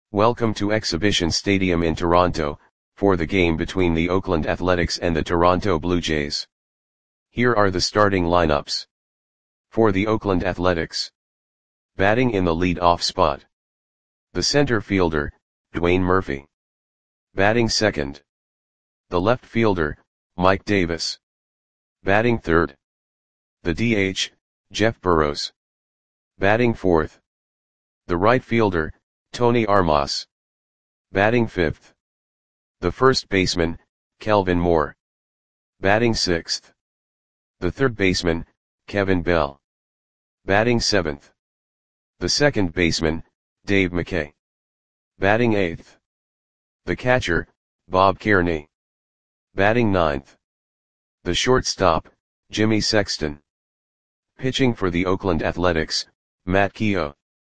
Welcome to Exhibition Stadium in Toronto, for the game between the Oakland Athletics and the Toronto Blue Jays. Here are the starting lineups. For the Oakland Athletics. Batting in the lead-off spot. The center fielder, Dwayne Murphy. Batting second. The left fielder, Mike Davis. Batting third. The DH, Jeff Burroughs. Batting fourth. The right fielder, Tony Armas. Batting fifth. The first baseman, Kelvin Moore. Batting sixth. The third baseman, Kevin Bell. Batting seventh. The second baseman, Dave McKay. Batting eighth. The catcher, Bob Kearney. Batting ninth. The shortstop, Jimmy Sexton. Pitching for the Oakland Athletics, Matt Keogh.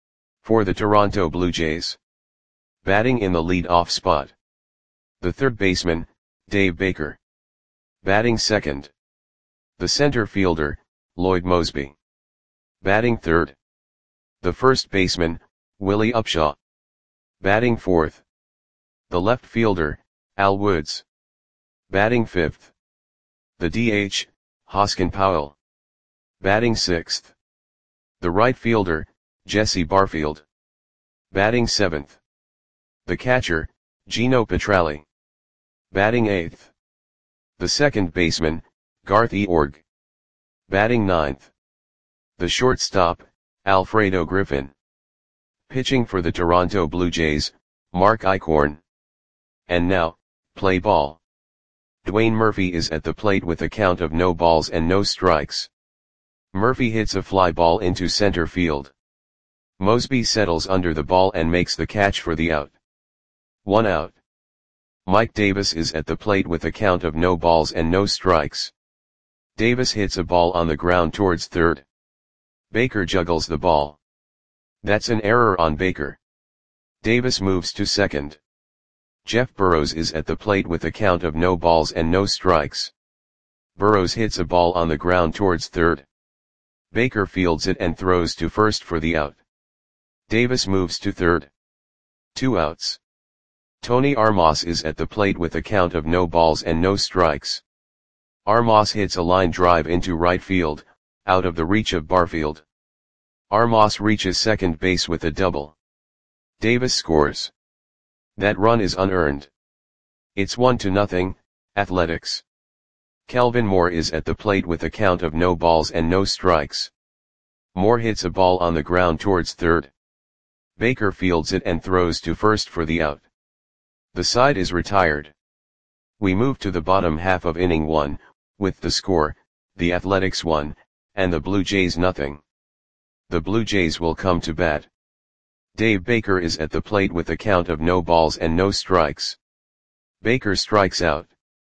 For the Toronto Blue Jays. Batting in the lead-off spot. The third baseman, Dave Baker. Batting second. The center fielder, Lloyd Moseby. Batting third. The first baseman, Willie Upshaw. Batting fourth. The left fielder, Al Woods. Batting fifth. The DH, Hoskin Powell. Batting sixth. The right fielder, Jesse Barfield. Batting seventh. The catcher, Gino Petralli. Batting eighth. The second baseman, Garth Eorg. Batting ninth. The shortstop, Alfredo Griffin. Pitching for the Toronto Blue Jays, Mark Eichhorn. And now, play ball. Dwayne Murphy is at the plate with a count of no balls and no strikes. Murphy hits a fly ball into center field. Moseby settles under the ball and makes the catch for the out. 1 out. Mike Davis is at the plate with a count of no balls and no strikes. Davis hits a ball on the ground towards third. Baker juggles the ball. That's an error on Baker. Davis moves to second. Jeff Burroughs is at the plate with a count of no balls and no strikes. Burroughs hits a ball on the ground towards third. Baker fields it and throws to first for the out. Davis moves to third. 2 outs. Tony Armas is at the plate with a count of no balls and no strikes. Armas hits a line drive into right field, out of the reach of Barfield. Armas reaches second base with a double. Davis scores. That run is unearned. It's 1-0, Athletics. Kelvin Moore is at the plate with a count of no balls and no strikes. Moore hits a ball on the ground towards third. Baker fields it and throws to first for the out. The side is retired. We move to the bottom half of inning 1, with the score, the Athletics 1, and the Blue Jays 0. The Blue Jays will come to bat. Dave Baker is at the plate with a count of no balls and no strikes. Baker strikes out.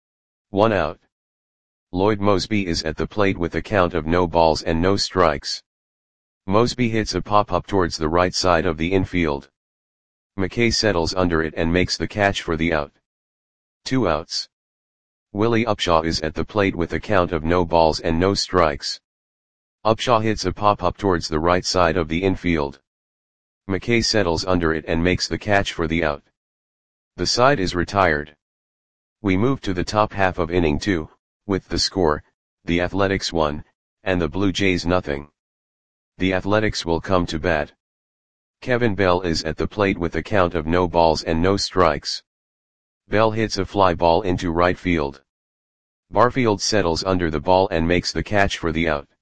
1 out. Lloyd Moseby is at the plate with a count of no balls and no strikes. Moseby hits a pop-up towards the right side of the infield. McKay settles under it and makes the catch for the out. 2 outs. Willie Upshaw is at the plate with a count of no balls and no strikes. Upshaw hits a pop-up towards the right side of the infield. McKay settles under it and makes the catch for the out. The side is retired. We move to the top half of inning 2, with the score, the Athletics 1, and the Blue Jays 0. The Athletics will come to bat. Kevin Bell is at the plate with a count of no balls and no strikes. Bell hits a fly ball into right field. Barfield settles under the ball and makes the catch for the out.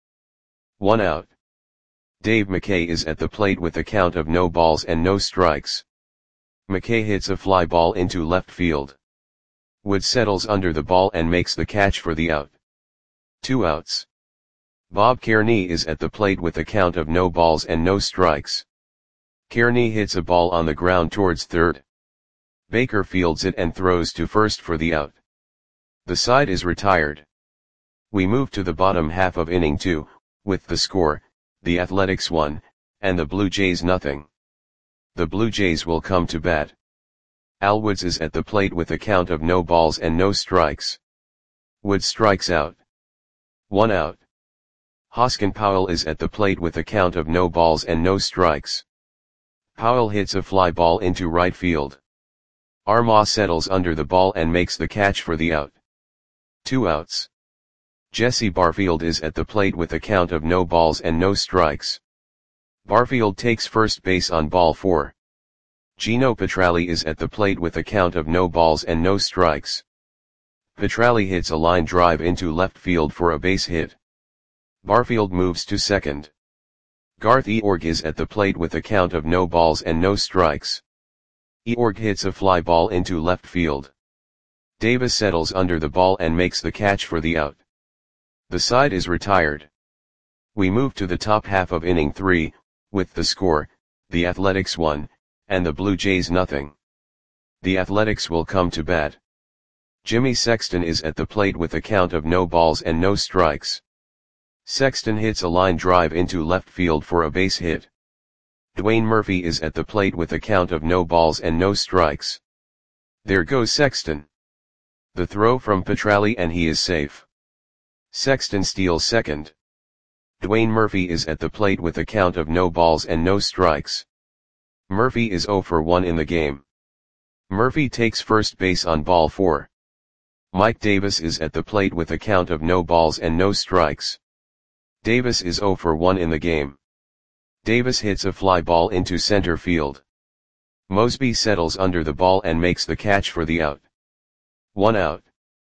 1 out. Dave McKay is at the plate with a count of no balls and no strikes. McKay hits a fly ball into left field. Wood settles under the ball and makes the catch for the out. 2 outs. Bob Kearney is at the plate with a count of no balls and no strikes. Kearney hits a ball on the ground towards third. Baker fields it and throws to first for the out. The side is retired. We move to the bottom half of inning 2, with the score, the Athletics 1, and the Blue Jays 0. The Blue Jays will come to bat. Al Woods is at the plate with a count of no balls and no strikes. Woods strikes out. 1 out. Hoskin Powell is at the plate with a count of no balls and no strikes. Powell hits a fly ball into right field. Armas settles under the ball and makes the catch for the out. 2 outs. Jesse Barfield is at the plate with a count of no balls and no strikes. Barfield takes first base on ball 4. Gino Petralli is at the plate with a count of no balls and no strikes. Petralli hits a line drive into left field for a base hit. Barfield moves to second. Garth Eorg is at the plate with a count of no balls and no strikes. Eorg hits a fly ball into left field. Davis settles under the ball and makes the catch for the out. The side is retired. We move to the top half of inning 3, with the score, the Athletics 1, and the Blue Jays nothing. The Athletics will come to bat. Jimmy Sexton is at the plate with a count of no balls and no strikes. Sexton hits a line drive into left field for a base hit. Dwayne Murphy is at the plate with a count of no balls and no strikes. There goes Sexton. The throw from Petralli and he is safe. Sexton steals second. Dwayne Murphy is at the plate with a count of no balls and no strikes. Murphy is 0 for 1 in the game. Murphy takes first base on ball 4. Mike Davis is at the plate with a count of no balls and no strikes. Davis is 0 for 1 in the game. Davis hits a fly ball into center field. Mosby settles under the ball and makes the catch for the out. 1 out.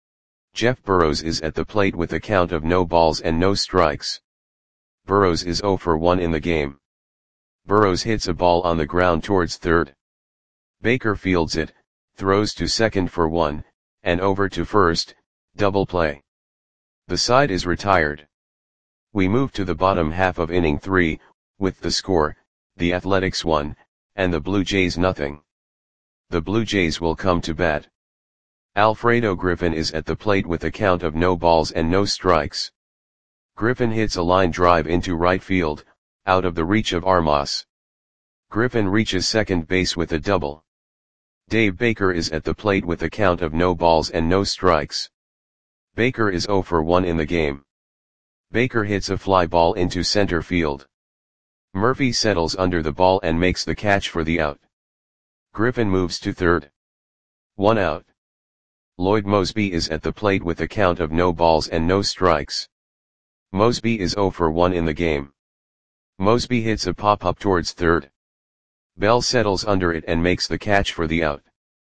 Jeff Burrows is at the plate with a count of no balls and no strikes. Burrows is 0 for 1 in the game. Burrows hits a ball on the ground towards third. Baker fields it, throws to second for 1, and over to first, double play. The side is retired. We move to the bottom half of inning 3, with the score, the Athletics 1, and the Blue Jays nothing. The Blue Jays will come to bat. Alfredo Griffin is at the plate with a count of no balls and no strikes. Griffin hits a line drive into right field, out of the reach of Armas. Griffin reaches second base with a double. Dave Baker is at the plate with a count of no balls and no strikes. Baker is 0 for 1 in the game. Baker hits a fly ball into center field. Murphy settles under the ball and makes the catch for the out. Griffin moves to third. 1 out. Lloyd Mosby is at the plate with a count of no balls and no strikes. Mosby is 0 for 1 in the game. Mosby hits a pop-up towards third. Bell settles under it and makes the catch for the out.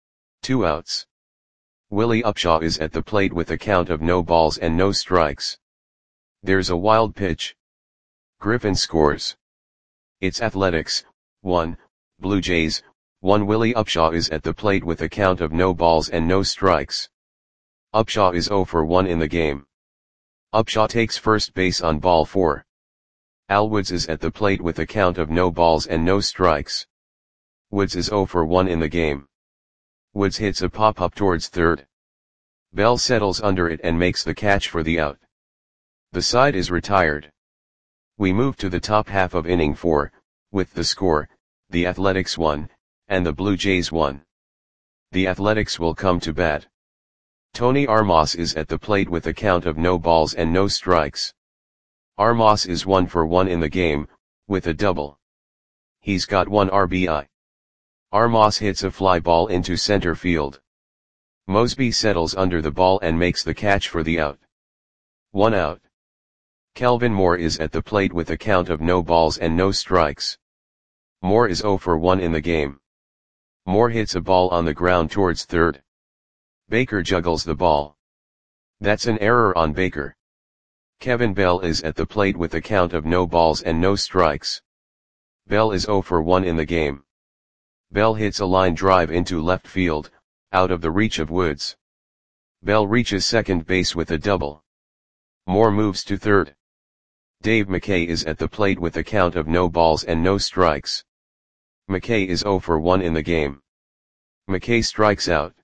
2 outs. Willie Upshaw is at the plate with a count of no balls and no strikes. There's a wild pitch. Griffin scores. It's Athletics, 1, Blue Jays, 1. Willie Upshaw is at the plate with a count of no balls and no strikes. Upshaw is 0 for 1 in the game. Upshaw takes first base on ball 4. Al Woods is at the plate with a count of no balls and no strikes. Woods is 0 for 1 in the game. Woods hits a pop-up towards third. Bell settles under it and makes the catch for the out. The side is retired. We move to the top half of inning 4, with the score, the Athletics 1, and the Blue Jays 1. The Athletics will come to bat. Tony Armas is at the plate with a count of no balls and no strikes. Armas is 1 for 1 in the game, with a double. He's got 1 RBI. Armas hits a fly ball into center field. Mosby settles under the ball and makes the catch for the out. 1 out. Kelvin Moore is at the plate with a count of no balls and no strikes. Moore is 0 for 1 in the game. Moore hits a ball on the ground towards third. Baker juggles the ball. That's an error on Baker. Kevin Bell is at the plate with a count of no balls and no strikes. Bell is 0 for 1 in the game. Bell hits a line drive into left field, out of the reach of Woods. Bell reaches second base with a double. Moore moves to third. Dave McKay is at the plate with a count of no balls and no strikes. McKay is 0 for 1 in the game. McKay strikes out.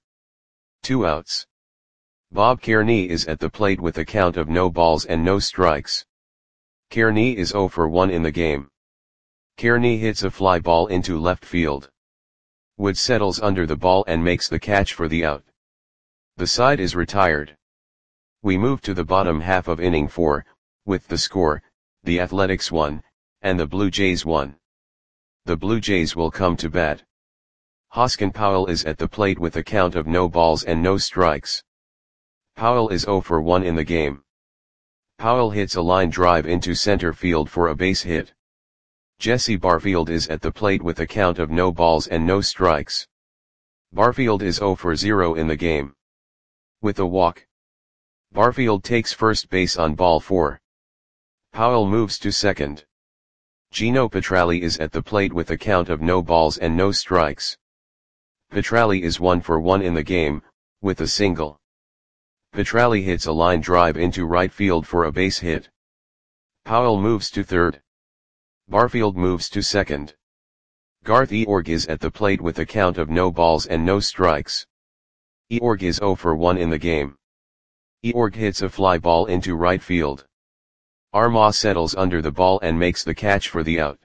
2 outs. Bob Kearney is at the plate with a count of no balls and no strikes. Kearney is 0 for 1 in the game. Kearney hits a fly ball into left field. Woods settles under the ball and makes the catch for the out. The side is retired. We move to the bottom half of inning 4, with the score, the Athletics 1, and the Blue Jays 1. the Blue Jays will come to bat. Hoskin Powell is at the plate with a count of no balls and no strikes. Powell is 0 for 1 in the game. Powell hits a line drive into center field for a base hit. Jesse Barfield is at the plate with a count of no balls and no strikes. Barfield is 0 for 0 in the game. With a walk, Barfield takes first base on ball 4. Powell moves to second. Gino Petralli is at the plate with a count of no balls and no strikes. Petralli is 1 for 1 in the game, with a single. Petralli hits a line drive into right field for a base hit. Powell moves to third. Barfield moves to second. Garth Eorg is at the plate with a count of no balls and no strikes. Eorg is 0 for 1 in the game. Eorg hits a fly ball into right field. Armas settles under the ball and makes the catch for the out.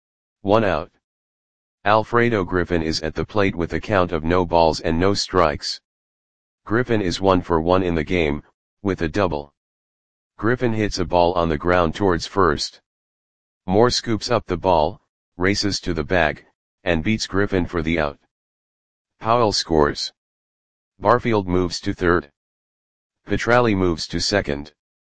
1 out. Alfredo Griffin is at the plate with a count of no balls and no strikes. Griffin is 1 for 1 in the game, with a double. Griffin hits a ball on the ground towards first. Moore scoops up the ball, races to the bag, and beats Griffin for the out. Powell scores. Barfield moves to third. Petralli moves to second.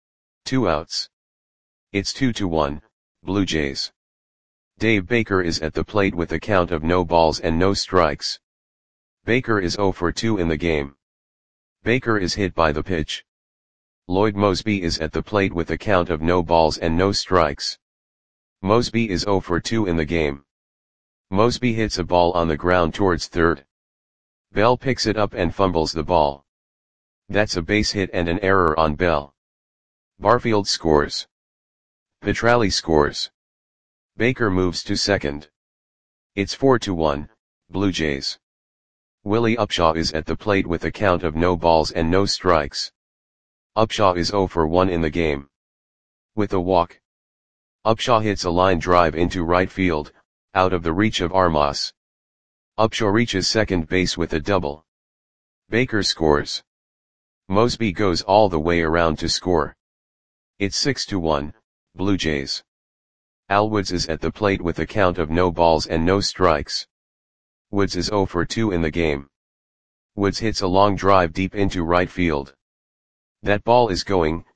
2 outs. It's 2-1, Blue Jays. Dave Baker is at the plate with a count of no balls and no strikes. Baker is 0 for 2 in the game. Baker is hit by the pitch. Lloyd Mosby is at the plate with a count of no balls and no strikes. Mosby is 0 for 2 in the game. Mosby hits a ball on the ground towards third. Bell picks it up and fumbles the ball. That's a base hit and an error on Bell. Barfield scores. Petralli scores. Baker moves to second. It's 4-1, Blue Jays. Willie Upshaw is at the plate with a count of no balls and no strikes. Upshaw is 0 for 1 in the game. With a walk, Upshaw hits a line drive into right field, out of the reach of Armas. Upshaw reaches second base with a double. Baker scores. Mosby goes all the way around to score. It's 6-1, Blue Jays. Al Woods is at the plate with a count of no balls and no strikes. Woods is 0 for 2 in the game. Woods hits a long drive deep into right field. That ball is gone.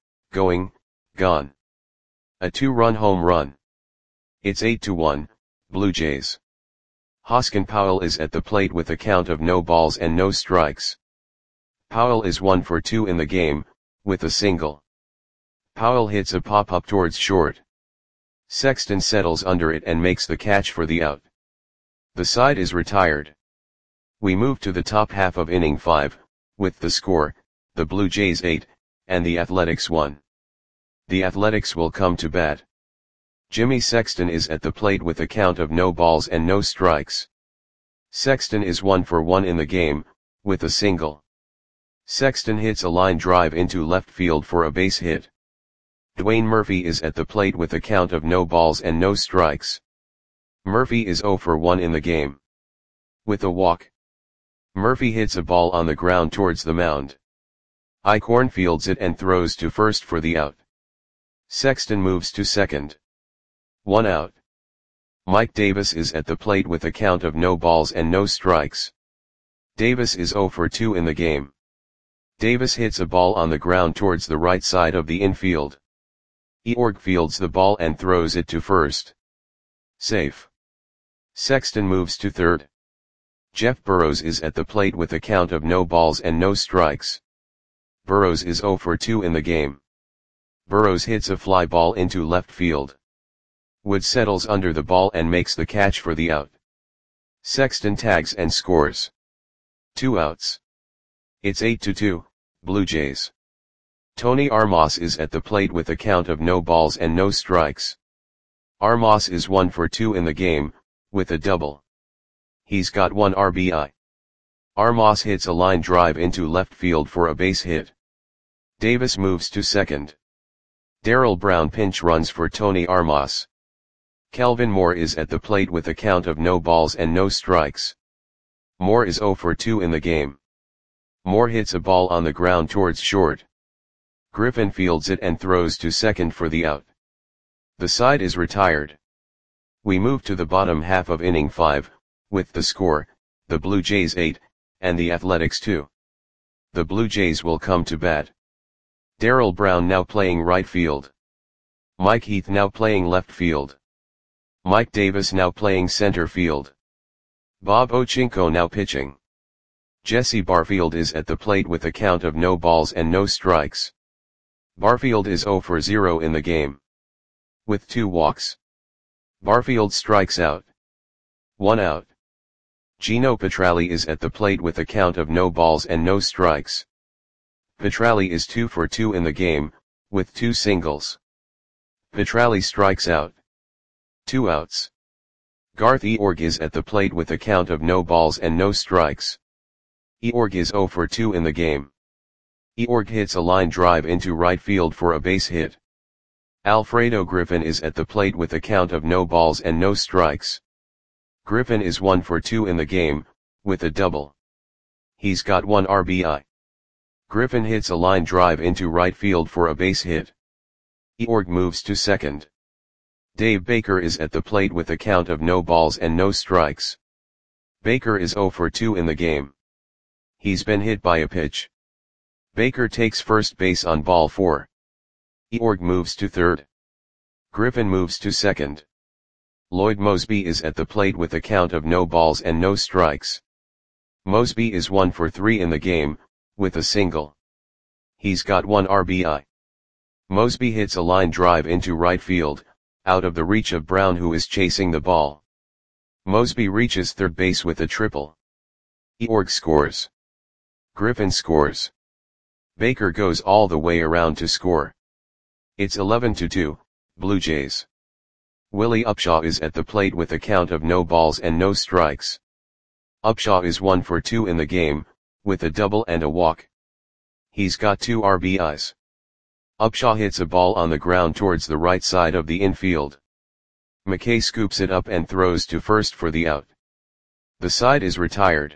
A 2-run home run. It's 8-1, Blue Jays. Hoskin Powell is at the plate with a count of no balls and no strikes. Powell is 1 for 2 in the game, with a single. Powell hits a pop-up towards short. Sexton settles under it and makes the catch for the out. The side is retired. We move to the top half of inning 5, with the score, the Blue Jays 8, and the Athletics 1. The Athletics will come to bat. Jimmy Sexton is at the plate with a count of no balls and no strikes. Sexton is 1 for 1 in the game, with a single. Sexton hits a line drive into left field for a base hit. Dwayne Murphy is at the plate with a count of no balls and no strikes. Murphy is 0 for 1 in the game. With a walk, Murphy hits a ball on the ground towards the mound. Eichhorn fields it and throws to first for the out. Sexton moves to second. 1 out. Mike Davis is at the plate with a count of no balls and no strikes. Davis is 0 for 2 in the game. Davis hits a ball on the ground towards the right side of the infield. Eorg fields the ball and throws it to first. Safe. Sexton moves to third. Jeff Burrows is at the plate with a count of no balls and no strikes. Burrows is 0 for 2 in the game. Burrows hits a fly ball into left field. Wood settles under the ball and makes the catch for the out. Sexton tags and scores. 2 outs. It's 8-2, Blue Jays. Tony Armas is at the plate with a count of no balls and no strikes. Armas is 1 for 2 in the game, with a double. He's got 1 RBI. Armas hits a line drive into left field for a base hit. Davis moves to second. Darrell Brown pinch runs for Tony Armas. Kelvin Moore is at the plate with a count of no balls and no strikes. Moore is 0 for 2 in the game. Moore hits a ball on the ground towards short. Griffin fields it and throws to second for the out. The side is retired. We move to the bottom half of inning 5, with the score, the Blue Jays 8, and the Athletics 2. The Blue Jays will come to bat. Darrell Brown now playing right field. Mike Heath now playing left field. Mike Davis now playing center field. Bob Ochinko now pitching. Jesse Barfield is at the plate with a count of no balls and no strikes. Barfield is 0 for 0 in the game, with 2 walks. Barfield strikes out. 1 out. Gino Petralli is at the plate with a count of no balls and no strikes. Petralli is 2 for 2 in the game, with 2 singles. Petralli strikes out. 2 outs. Garth Eorg is at the plate with a count of no balls and no strikes. Eorg is 0 for 2 in the game. Eorg hits a line drive into right field for a base hit. Alfredo Griffin is at the plate with a count of no balls and no strikes. Griffin is 1 for 2 in the game, with a double. He's got 1 RBI. Griffin hits a line drive into right field for a base hit. Eorg moves to second. Dave Baker is at the plate with a count of no balls and no strikes. Baker is 0 for 2 in the game. He's been hit by a pitch. Baker takes first base on ball 4. Eorg moves to third. Griffin moves to second. Lloyd Mosby is at the plate with a count of no balls and no strikes. Mosby is 1 for 3 in the game, with a single. He's got 1 RBI. Mosby hits a line drive into right field, out of the reach of Brown, who is chasing the ball. Mosby reaches third base with a triple. Eorg scores. Griffin scores. Baker goes all the way around to score. It's 11-2, Blue Jays. Willie Upshaw is at the plate with a count of no balls and no strikes. Upshaw is 1 for 2 in the game, with a double and a walk. He's got 2 RBIs. Upshaw hits a ball on the ground towards the right side of the infield. McKay scoops it up and throws to first for the out. The side is retired.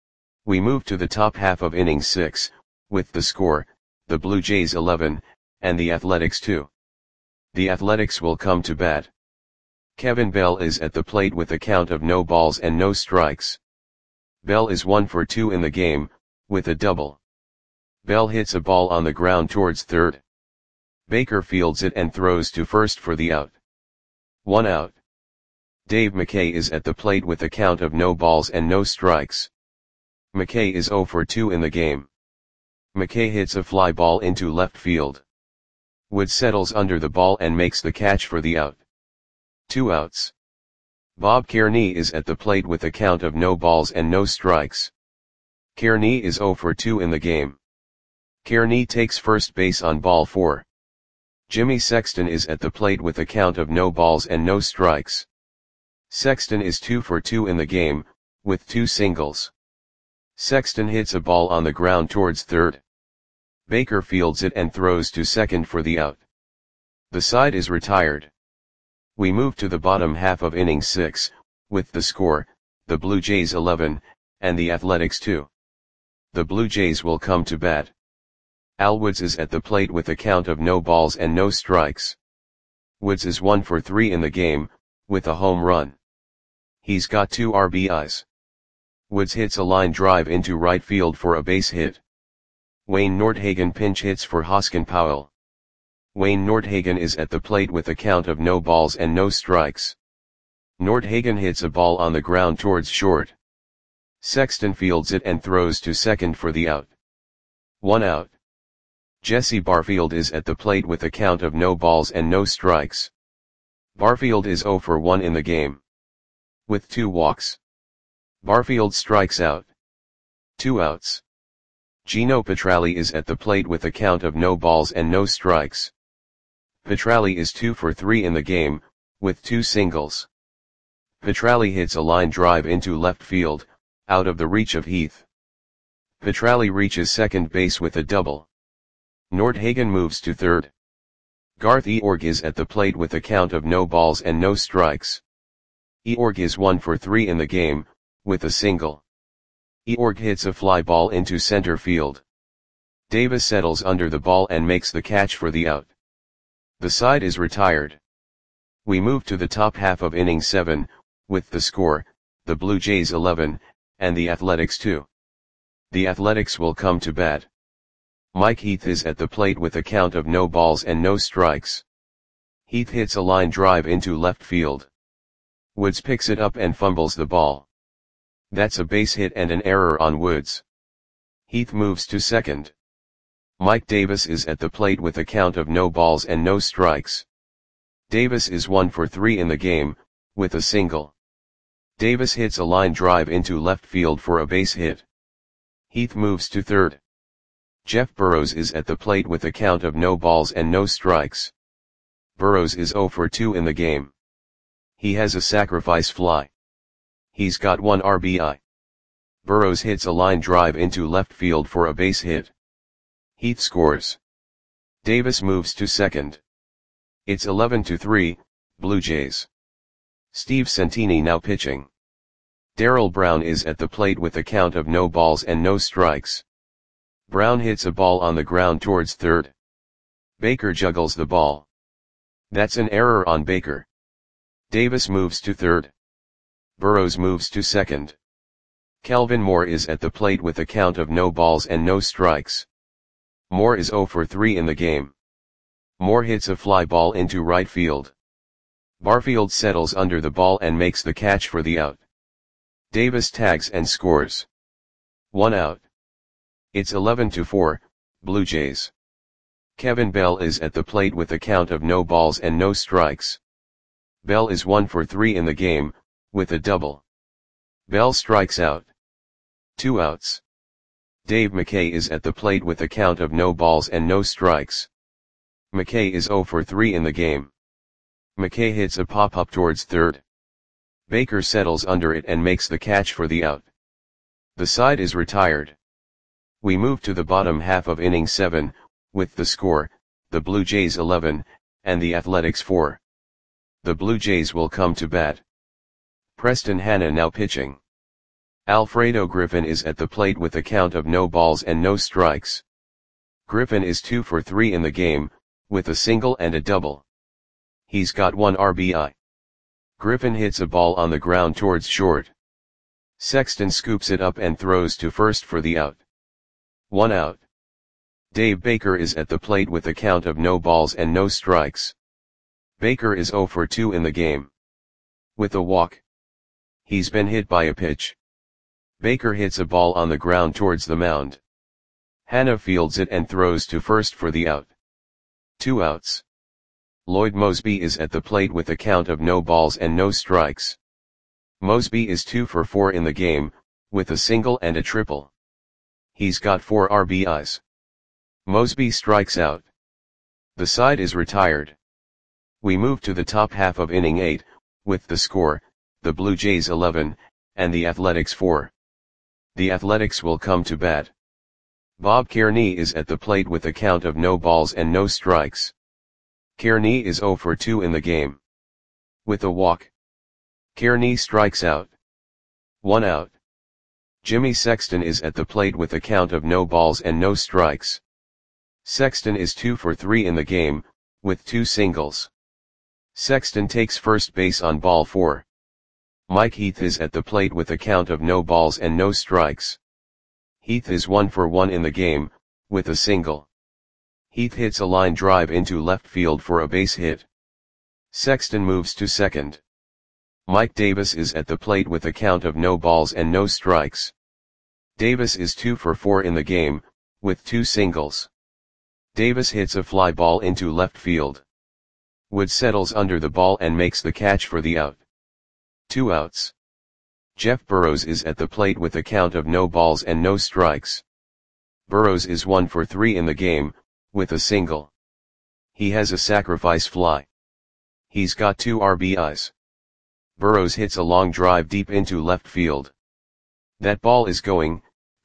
We move to the top half of inning 6, with the score, the Blue Jays 11, and the Athletics 2. The Athletics will come to bat. Kevin Bell is at the plate with a count of no balls and no strikes. Bell is 1 for 2 in the game, with a double. Bell hits a ball on the ground towards third. Baker fields it and throws to first for the out. 1 out. Dave McKay is at the plate with a count of no balls and no strikes. McKay is 0 for 2 in the game. McKay hits a fly ball into left field. Wood settles under the ball and makes the catch for the out. 2 outs. Bob Kearney is at the plate with a count of no balls and no strikes. Kearney is 0 for 2 in the game. Kearney takes first base on ball 4. Jimmy Sexton is at the plate with a count of no balls and no strikes. Sexton is 2 for 2 in the game, with 2 singles. Sexton hits a ball on the ground towards third. Baker fields it and throws to second for the out. The side is retired. We move to the bottom half of inning 6, with the score, the Blue Jays 11, and the Athletics 2. The Blue Jays will come to bat. Al Woods is at the plate with a count of no balls and no strikes. Woods is 1 for 3 in the game, with a home run. He's got 2 RBIs. Woods hits a line drive into right field for a base hit. Wayne Nordhagen pinch hits for Hoskin Powell. Wayne Nordhagen is at the plate with a count of no balls and no strikes. Nordhagen hits a ball on the ground towards short. Sexton fields it and throws to second for the out. 1 out. Jesse Barfield is at the plate with a count of no balls and no strikes. Barfield is 0 for 1 in the game, with 2 walks. Barfield strikes out. 2 outs. Gino Petralli is at the plate with a count of no balls and no strikes. Petralli is 2 for 3 in the game, with 2 singles. Petralli hits a line drive into left field, out of the reach of Heath. Petralli reaches second base with a double. Nordhagen moves to third. Garth Eorg is at the plate with a count of no balls and no strikes. Eorg is 1 for 3 in the game, with a single. Eorg hits a fly ball into center field. Davis settles under the ball and makes the catch for the out. The side is retired. We move to the top half of inning 7, with the score, the Blue Jays 11, and the Athletics 2. The Athletics will come to bat. Mike Heath is at the plate with a count of no balls and no strikes. Heath hits a line drive into left field. Woods picks it up and fumbles the ball. That's a base hit and an error on Woods. Heath moves to second. Mike Davis is at the plate with a count of no balls and no strikes. Davis is 1 for 3 in the game, with a single. Davis hits a line drive into left field for a base hit. Heath moves to third. Jeff Burrows is at the plate with a count of no balls and no strikes. Burrows is 0 for 2 in the game. He has a sacrifice fly. He's got 1 RBI. Burrows hits a line drive into left field for a base hit. Heath scores. Davis moves to second. It's 11-3, Blue Jays. Steve Santini now pitching. Darrell Brown is at the plate with a count of no balls and no strikes. Brown hits a ball on the ground towards third. Baker juggles the ball. That's an error on Baker. Davis moves to third. Burrows moves to second. Kelvin Moore is at the plate with a count of no balls and no strikes. Moore is 0 for 3 in the game. Moore hits a fly ball into right field. Barfield settles under the ball and makes the catch for the out. Davis tags and scores. 1 out. It's 11-4, Blue Jays. Kevin Bell is at the plate with a count of no balls and no strikes. Bell is 1 for 3 in the game, with a double. Bell strikes out. 2 outs. Dave McKay is at the plate with a count of no balls and no strikes. McKay is 0 for 3 in the game. McKay hits a pop-up towards third. Baker settles under it and makes the catch for the out. The side is retired. We move to the bottom half of inning 7, with the score, the Blue Jays 11, and the Athletics 4. The Blue Jays will come to bat. Preston Hanna now pitching. Alfredo Griffin is at the plate with a count of no balls and no strikes. Griffin is 2 for 3 in the game, with a single and a double. He's got 1 RBI. Griffin hits a ball on the ground towards short. Sexton scoops it up and throws to first for the out. 1 out. Dave Baker is at the plate with a count of no balls and no strikes. Baker is 0 for 2 in the game. With a walk. He's been hit by a pitch. Baker hits a ball on the ground towards the mound. Hanna fields it and throws to first for the out. 2 outs. Lloyd Mosby is at the plate with a count of no balls and no strikes. Mosby is 2 for 4 in the game, with a single and a triple. He's got 4 RBIs. Mosby strikes out. The side is retired. We move to the top half of inning 8, with the score, the Blue Jays 11, and the Athletics 4. The Athletics will come to bat. Bob Kearney is at the plate with a count of no balls and no strikes. Kearney is 0 for 2 in the game. With a walk. Kearney strikes out. 1 out. Jimmy Sexton is at the plate with a count of no balls and no strikes. Sexton is 2 for 3 in the game, with 2 singles. Sexton takes first base on ball 4. Mike Heath is at the plate with a count of no balls and no strikes. Heath is 1 for 1 in the game, with a single. Heath hits a line drive into left field for a base hit. Sexton moves to second. Mike Davis is at the plate with a count of no balls and no strikes. Davis is 2 for 4 in the game, with 2 singles. Davis hits a fly ball into left field. Wood settles under the ball and makes the catch for the out. 2 outs. Jeff Burrows is at the plate with a count of no balls and no strikes. Burrows is 1 for 3 in the game, with a single. He has a sacrifice fly. He's got 2 RBIs. Burrows hits a long drive deep into left field. That ball is gone.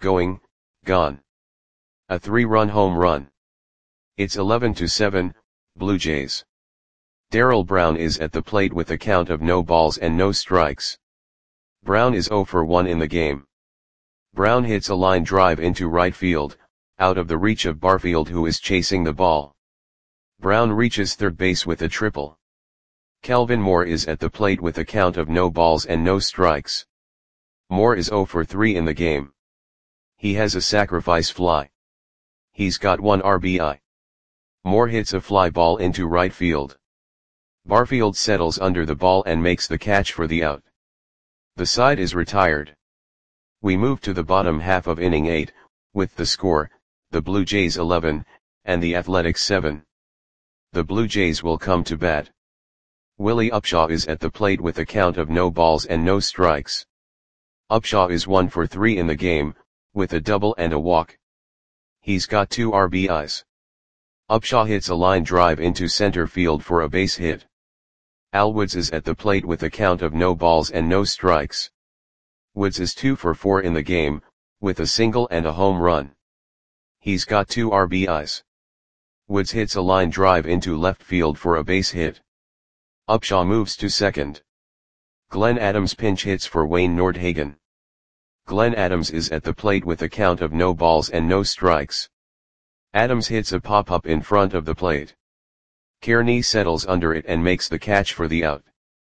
A 3-run home run. It's 11-7, Blue Jays. Darrell Brown is at the plate with a count of no balls and no strikes. Brown is 0 for 1 in the game. Brown hits a line drive into right field, out of the reach of Barfield who is chasing the ball. Brown reaches third base with a triple. Kelvin Moore is at the plate with a count of no balls and no strikes. Moore is 0 for 3 in the game. He has a sacrifice fly. He's got 1 RBI. Moore hits a fly ball into right field. Barfield settles under the ball and makes the catch for the out. The side is retired. We move to the bottom half of inning 8, with the score, the Blue Jays 11, and the Athletics 7. The Blue Jays will come to bat. Willie Upshaw is at the plate with a count of no balls and no strikes. Upshaw is 1 for 3 in the game, with a double and a walk. He's got 2 RBIs. Upshaw hits a line drive into center field for a base hit. Al Woods is at the plate with a count of no balls and no strikes. Woods is 2 for 4 in the game, with a single and a home run. He's got 2 RBIs. Woods hits a line drive into left field for a base hit. Upshaw moves to second. Glenn Adams pinch hits for Wayne Nordhagen. Glenn Adams is at the plate with a count of no balls and no strikes. Adams hits a pop-up in front of the plate. Kearney settles under it and makes the catch for the out.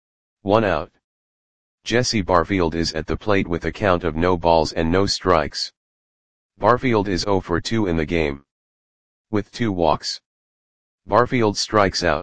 1 out. Jesse Barfield is at the plate with a count of no balls and no strikes. Barfield is 0 for 2 in the game. With 2 walks. Barfield strikes out.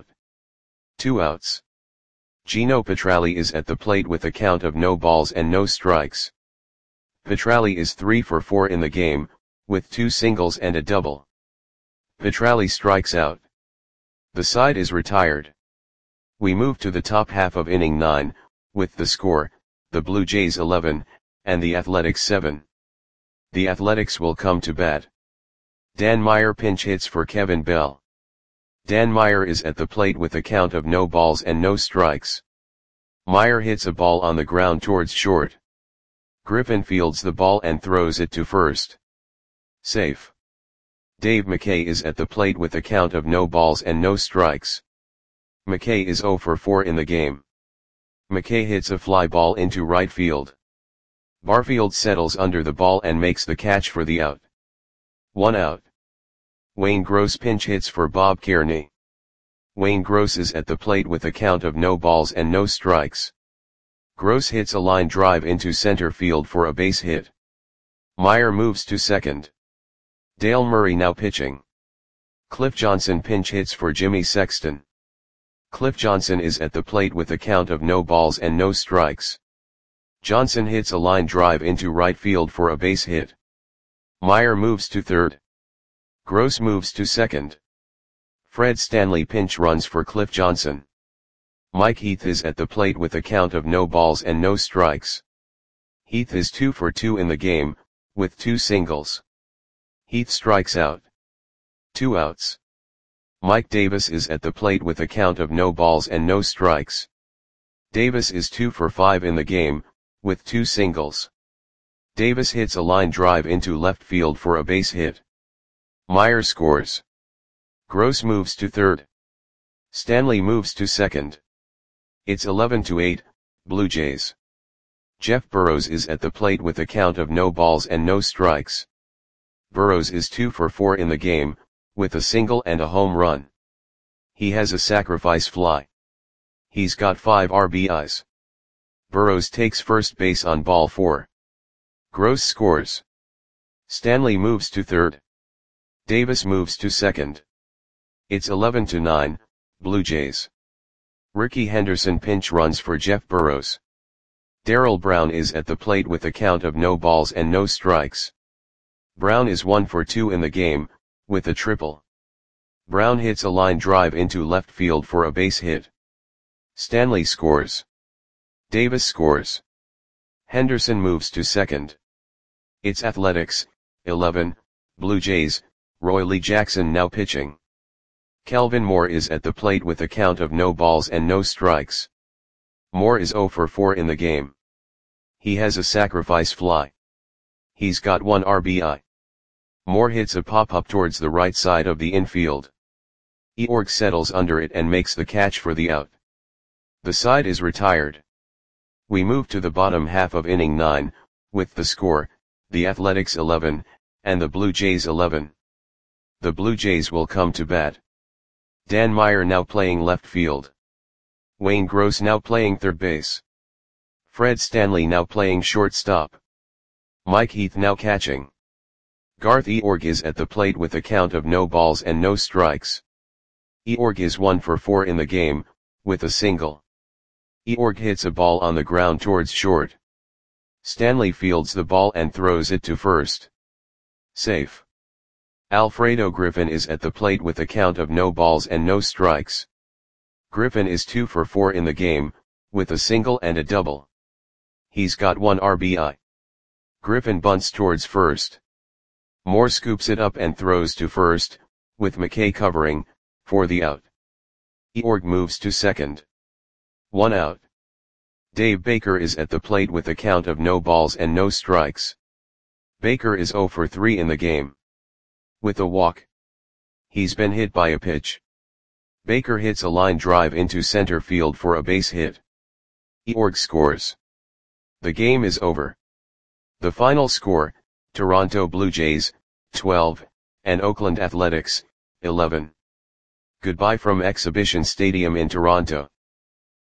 2 outs. Gino Petralli is at the plate with a count of no balls and no strikes. Petralli is 3 for 4 in the game, with 2 singles and a double. Petralli strikes out. The side is retired. We move to the top half of inning 9, with the score, the Blue Jays 11, and the Athletics 7. The Athletics will come to bat. Dan Meyer pinch hits for Kevin Bell. Dan Meyer is at the plate with a count of no balls and no strikes. Meyer hits a ball on the ground towards short. Griffin fields the ball and throws it to first. Safe. Dave McKay is at the plate with a count of no balls and no strikes. McKay is 0 for 4 in the game. McKay hits a fly ball into right field. Barfield settles under the ball and makes the catch for the out. 1 out. Wayne Gross pinch hits for Bob Kearney. Wayne Gross is at the plate with a count of no balls and no strikes. Gross hits a line drive into center field for a base hit. Meyer moves to second. Dale Murray now pitching. Cliff Johnson pinch hits for Jimmy Sexton. Cliff Johnson is at the plate with a count of no balls and no strikes. Johnson hits a line drive into right field for a base hit. Meyer moves to third. Gross moves to second. Fred Stanley pinch runs for Cliff Johnson. Mike Heath is at the plate with a count of no balls and no strikes. Heath is 2 for 2 in the game, with 2 singles. Heath strikes out. 2 outs. Mike Davis is at the plate with a count of no balls and no strikes. Davis is 2 for 5 in the game, with 2 singles. Davis hits a line drive into left field for a base hit. Meyer scores. Gross moves to third. Stanley moves to second. It's 11-8, Blue Jays. Jeff Burrows is at the plate with a count of no balls and no strikes. Burrows is 2 for 4 in the game, with a single and a home run. He has a sacrifice fly. He's got 5 RBIs. Burrows takes first base on ball 4. Gross scores. Stanley moves to third. Davis moves to second. It's 11-9, Blue Jays. Ricky Henderson pinch runs for Jeff Burrows. Darrell Brown is at the plate with a count of no balls and no strikes. Brown is 1 for 2 in the game, with a triple. Brown hits a line drive into left field for a base hit. Stanley scores. Davis scores. Henderson moves to second. It's Athletics, 11, Blue Jays, Roy Lee Jackson now pitching. Kelvin Moore is at the plate with a count of no balls and no strikes. Moore is 0 for 4 in the game. He has a sacrifice fly. He's got 1 RBI. Moore hits a pop-up towards the right side of the infield. Eorg settles under it and makes the catch for the out. The side is retired. We move to the bottom half of inning 9, with the score, the Athletics 11, and the Blue Jays 11. The Blue Jays will come to bat. Dan Meyer now playing left field. Wayne Gross now playing third base. Fred Stanley now playing shortstop. Mike Heath now catching. Garth Eorg is at the plate with a count of no balls and no strikes. Eorg is 1 for 4 in the game, with a single. Eorg hits a ball on the ground towards short. Stanley fields the ball and throws it to first. Safe. Alfredo Griffin is at the plate with a count of no balls and no strikes. Griffin is 2 for 4 in the game, with a single and a double. He's got 1 RBI. Griffin bunts towards first. Moore scoops it up and throws to first, with McKay covering, for the out. Eorg moves to second. 1 out. Dave Baker is at the plate with a count of no balls and no strikes. Baker is 0 for 3 in the game. With a walk. He's been hit by a pitch. Baker hits a line drive into center field for a base hit. Eorg scores. The game is over. The final score, Toronto Blue Jays, 12, and Oakland Athletics, 11. Goodbye from Exhibition Stadium in Toronto.